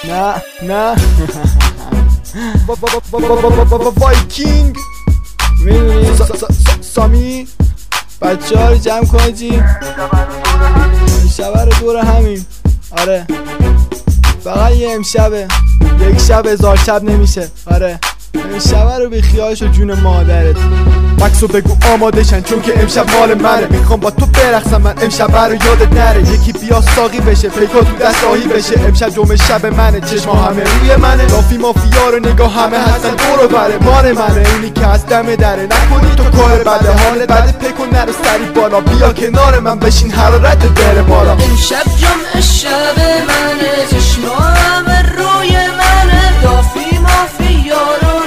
نه وایکینگ میدونی سامی بچه ها رو جمع کنید شبه رو دور همین. آره فقط یه امشبه، یک شب 1000 شب نمیشه. آره امشبه رو بیخیالش و جون مادرت. مکسو بگو آماده شن چون که امشب مال منه. میخوام با تو برقصم من امشب رو یادت نره. یکی بیا ساقی بشه پیکا تو دست آهی بشه. امشب جمعه شب منه چشما همه روی منه. لافی مافیا رو نگاه همه هستن دورو بره. مال منه اونی که از دم دره. نکنی تو کار بده حال بده پیکو نرو سری بالا. بیا کنار من بشین حرارت بره بالا. امشب جمعه شب منه چشما همه روی منه. لافی مافیا رو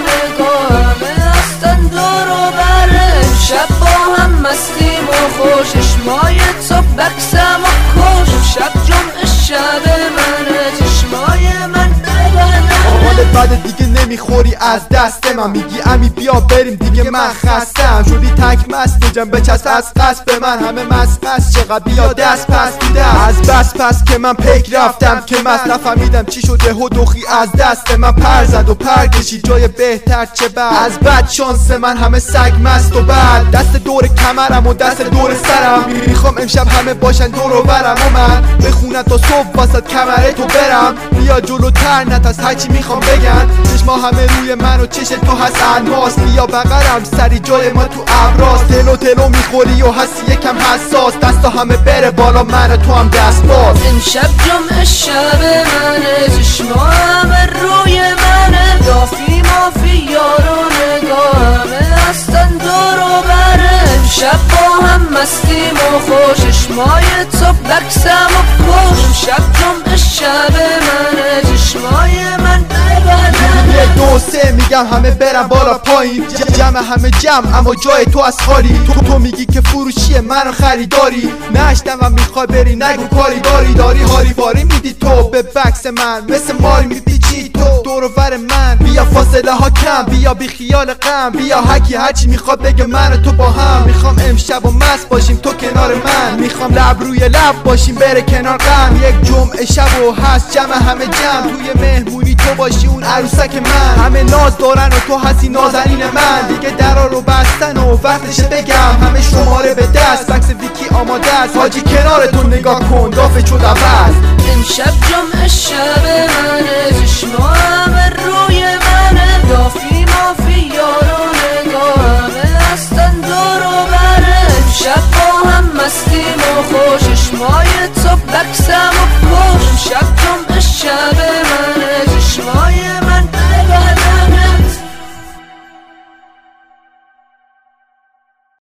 شب با هم مستیم و خوش چشمای تو بکسم و خوش. شب جمعه شب منه چشمای من حال بعد دیگه نمیخوری از دست من. میگی امی بیا بریم دیگه من خستم. شدی تک مست جم بچست از قصد به من. همه مست چقدر بیا دست پس دیده. از بس پس که من پیک رفتم که مست نفهمیدم چی شده و دخی از دست من پر زد و پر کشید جای بهتر چه بعد. از بد شانس من همه سگ مست و بعد دست دور کمرم و دست دور سرم. میخوام امشب همه باشن دور و برم و من بخونم تا صبح واسط کمره تو برم. بیا جلوتر نترس هرچی میخوام بگن. چشما همه روی من و چش تو هست الماس. بیا بغلم سری جای ما تو ابراز. تلو میخوری و هستی یکم حساس. دستا همه بره بالا من تو هم دست باز. امشب جمعه شب منه چشما همه روی منه. لافی مافیا رو نگاه همه هستن دور و بره. امشب با هم مستیم و خوش چشمای تو بکسم و خوش. امشب جمعه شب منه چشمای من یه دو سه میگم همه برم بالا پایین. جمع همه جمع اما جای تو از خالی. تو میگی که فروشیه منو خریداری. نشتم میخوای بری نگو کاری داری هاری باری میدی تو به بکس من. مثل ماری میپیچی تو دور و بر من. بیا فاصله ها کم بیا بی خیال غم. بیا هکی هرچی میخواد بگه من و تو با هم. میخوام امشب و مست باشیم تو کنار من. میخوام لب روی لب باشیم بره کنار غم. یک جمعه شب و هست جمع همه جمع. توی مهمونی تو باشی اون عروسک من. همه ناز دارن و تو هستی نازنین من. دیگه درا رو بستن و وقتشه بگم. همه شماره به دست بکس ویکی آماده است. حاجی کنار تو نگاه کن دافه شد عوض. امشب